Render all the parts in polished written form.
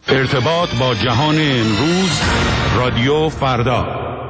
ارتباط با جهان امروز، رادیو فردا.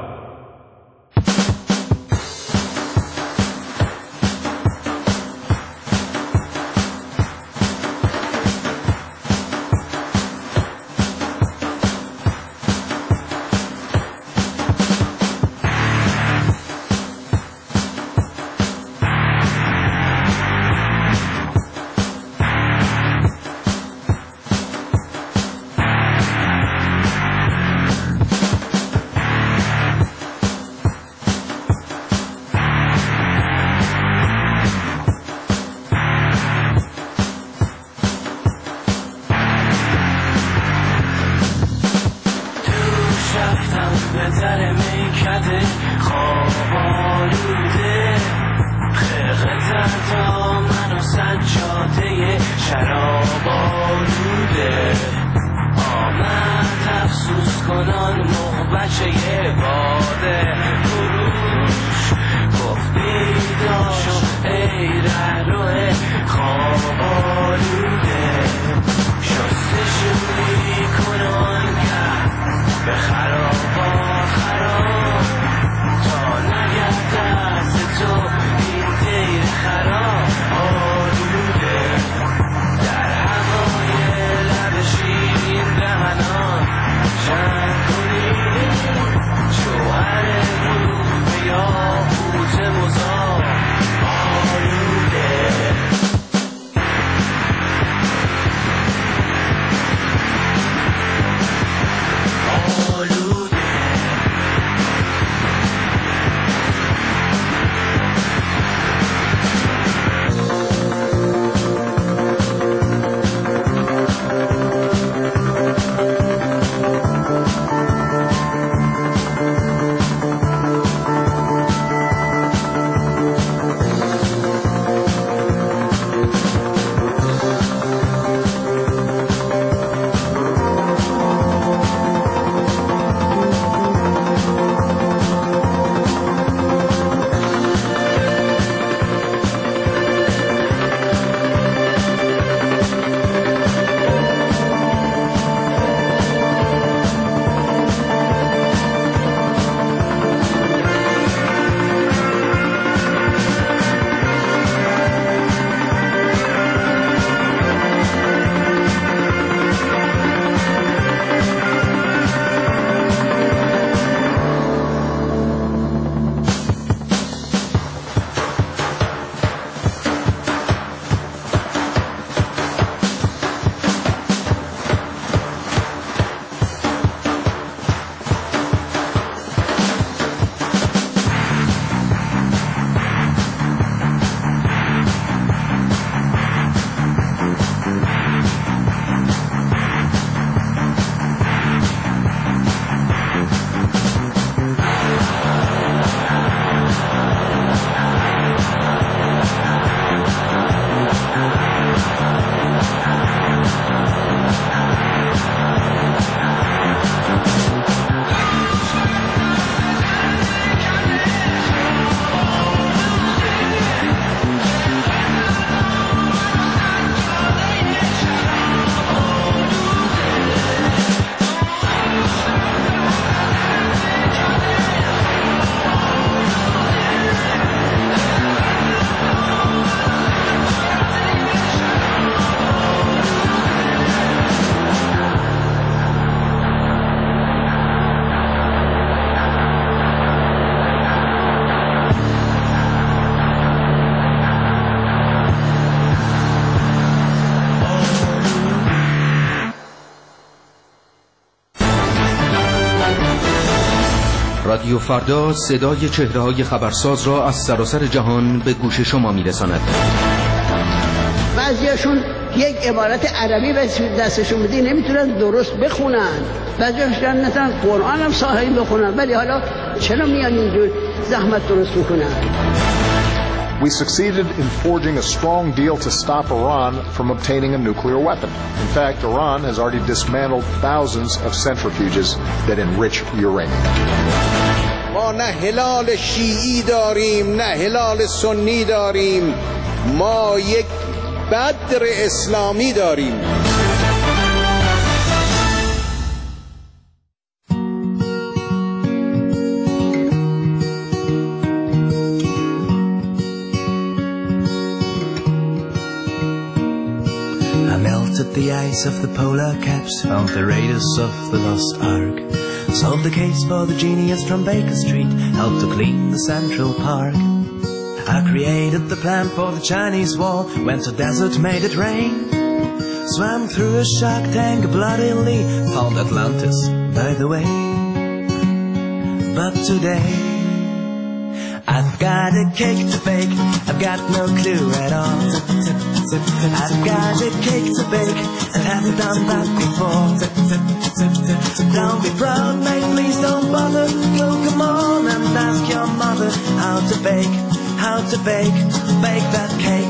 رادیو فردا صدای چهره‌های خبرساز را از سراسر جهان به گوش شما می‌رساند. بعضیاشون یک عبارت عربی دستشون بدی نمیتونن درست بخونن، بعضیاشون نتونن قرآن هم صحیح بخونن، ولی حالا چرا میان اینجور زحمت درست میکنن؟ We succeeded in forging a strong deal to stop Iran from obtaining a nuclear weapon. In fact, Iran has already dismantled thousands of centrifuges that enrich uranium. ما نه هلال شیعی داریم نه هلال سنی داریم، ما یک بدر اسلامی داریم. melted the ice of the polar caps, found the raiders of the lost ark, solved the case for the genius from Baker Street, helped to clean the Central Park. I created the plan for the Chinese wall, went to desert, made it rain, swam through a shark tank bloodily, found Atlantis, by the way. But today I've got a cake to bake, I've got no clue at all. I've got a cake to bake, and haven't done that before. Don't be proud, mate, please don't bother. Go, come on and ask your mother how to bake that cake.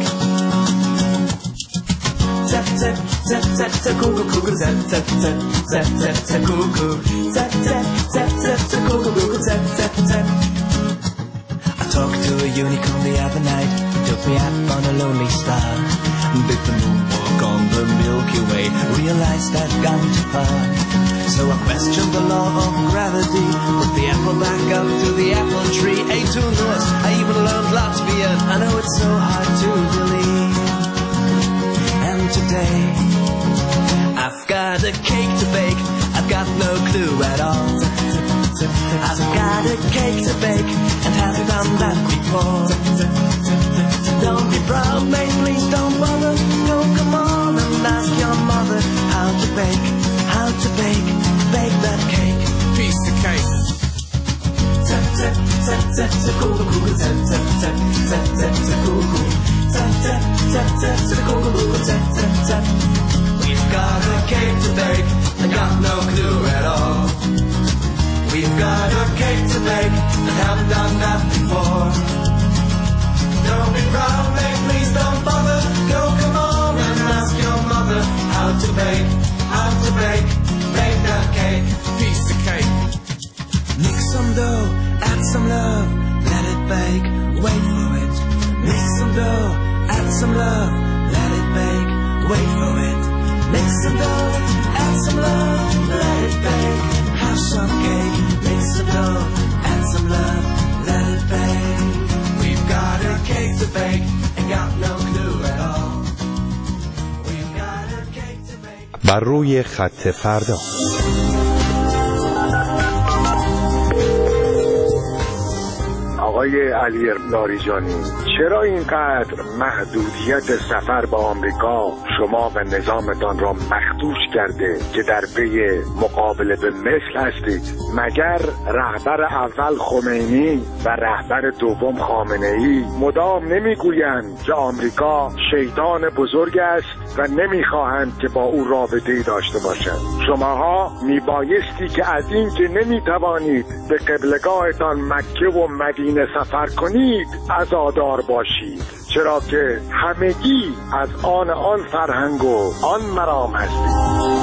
Zap, zap, zap, zap, zap, cuckoo, cuckoo, zap, zap, zap, zap, zap, zap, cuckoo. Zap, zap, zap, zap, zap, cuckoo, cuckoo, zap, zap, zap. I talked to a unicorn the other night. He took me up on a lonely star. Did the moonwalk on the Milky Way. Realized I'd gone too far. So I questioned the law of gravity. Put the apple back up to the apple tree. Ate 2 nuts, I even learned Latvian. I know it's so hard to believe. And today I've got a cake to bake, I've got no clue at all. I've got a cake to bake, and haven't done that before. Don't be proud, mate, please don't bother. Go, come on and ask your mother how to bake that cake. Piece of cake. Zap, zap, zap, zap, zap, cuckoo, cuckoo, zap, zap, zap, zap, zap, zap, cuckoo. Zap, zap, zap, zap, zap, cuckoo, cuckoo, zap, zap, zap. We've got a cake to bake, I got no clue at all. We've got a cake to bake, and haven't done that before. Don't be proud, mate, please don't bother. Go, come on and ask your mother how to bake that cake. Piece of cake. Mix some dough, add some love, let it bake, wait for it. Mix some dough, add some love, let it bake, wait for it. Mix some dough, add some love, let it bake, have some cake. Mix some dough, add some love, let it bake. We've got a cake to bake, and got no clue at all. We've got a cake to bake. بر روی خط فردا. آقای علی لاریجانی، چرا اینقدر محدودیت سفر به آمریکا شما و نظامتان را مخدوش کرده که در پی مقابله به مثل هستید؟ مگر رهبر اول خمینی و رهبر دوم خامنه‌ای مدام نمیگویند که آمریکا شیطان بزرگ است و نمیخواهند که با او رابطه‌ای داشته باشند؟ شماها میبایستی که از این که نمیتوانید به قبلگاهتان مکه و مدینه سفر کنید عزادار باشید، چرا که همگی از آن فرهنگ و آن مرام هستید.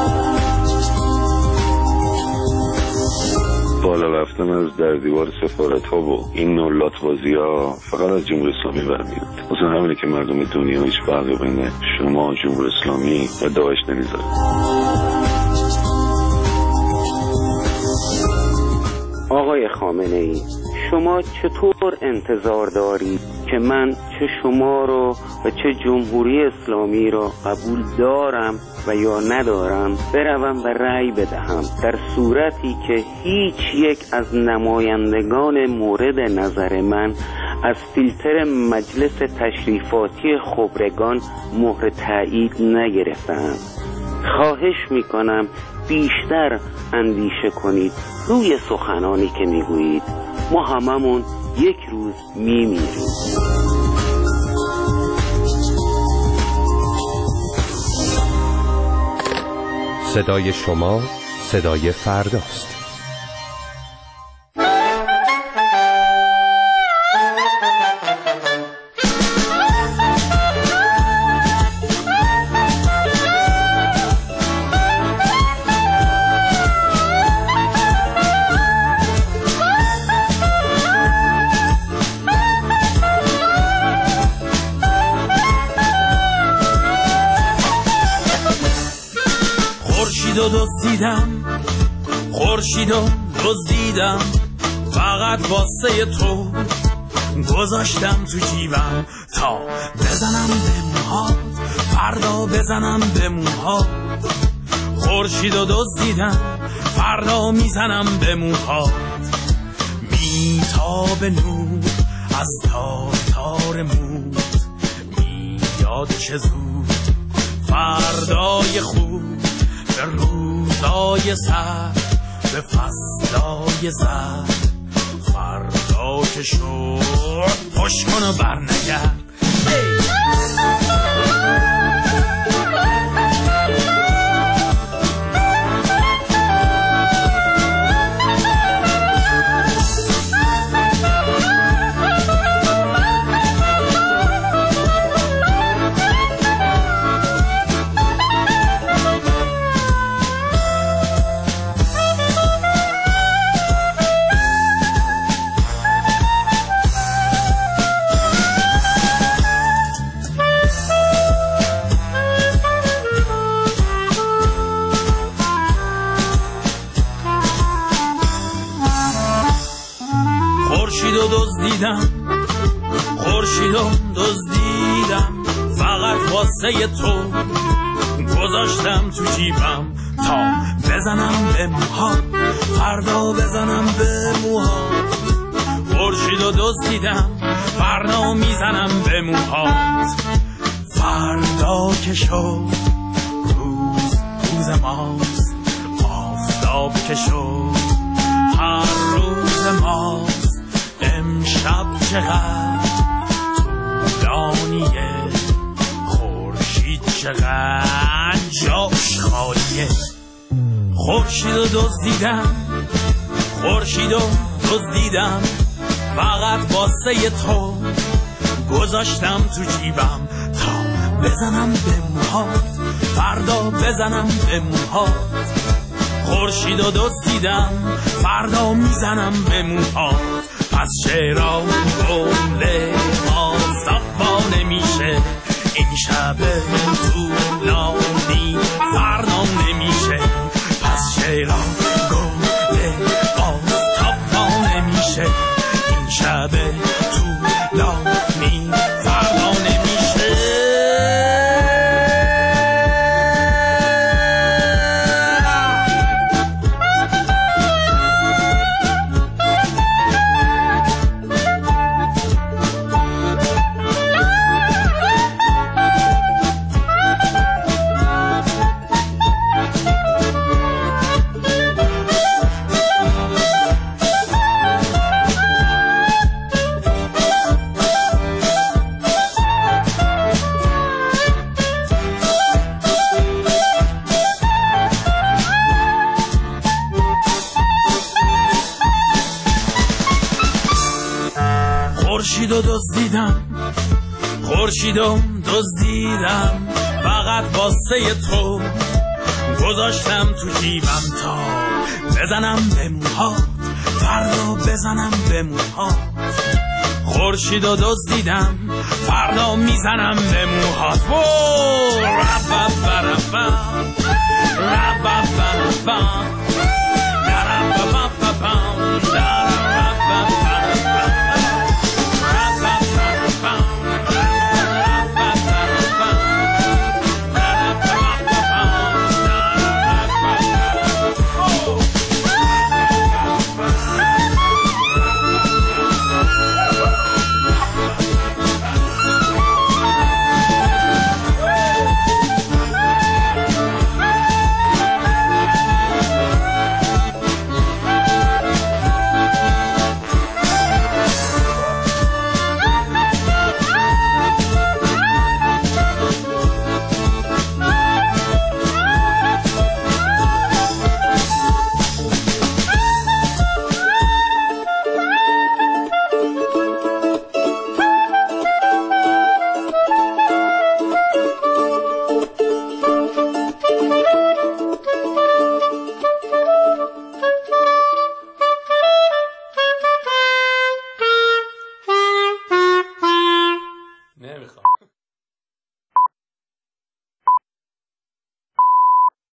بالا رفتن از در دیوار سفارت ها و این نوع لاتبازی ها فقط از جمهوری اسلامی برمیاد. مثلا همینه که مردم دنیا هیچ فرقی بین شما جمهوری اسلامی و داعش نمیذاره. آقای خامنه ای، شما چطور انتظار دارید که من چه شما رو و چه جمهوری اسلامی را قبول دارم و یا ندارم بروم و رأی بدهم، در صورتی که هیچ یک از نمایندگان مورد نظر من از فیلتر مجلس تشریفاتی خبرگان مهر تایید نگرفتند؟ خواهش میکنم بیشتر اندیشه کنید روی سخنانی که میگویید. ما هممون یک روز میمیریم. صدای شما صدای فرداست. خورشیدو دزدیدم فقط واسه تو گذاشتم تو جیبم تا بزنم به موهات فردا بزنم به موها. خورشید و دزدیدم فردا میزنم به موها. میتاب نور از تار تار موت، میاد چه زود فردای خوب، به روزای سر، به فصلای زر. فردا که شد خوش کن و برنگرد. خورشید و دزدیدم فقط واسه تو، گذاشتم تو جیبم تا بزنم به موها. فردا بزنم به موها. خورشید و دزدیدم فردا میزنم به موهات. فردا که شد روز ماست، آفتاب که شد هر روز ماست. امشب چقدر طولانیه، خورشید چقدر جاش خالیه. خورشید و دزدیدم فقط واسه تو، گذاشتم تو جیبم تا بزنم به موهات. فردا بزنم به موهات. خورشید و دزدیدم فردا میزنم به موهات. پس چرا گل ما صفا نمیشه؟ این شب طولانی فردا نمیشه. پس چرا گل ما صفا نمیشه؟ این شب طولانی فردا نمیشه. خورشید و دزدیدم فقط واسه تو، گذاشتم تو جیبم تا بزنم به موهات. فردا بزنم به موهات. خورشید و دزدیدم فردا میزنم به موهات.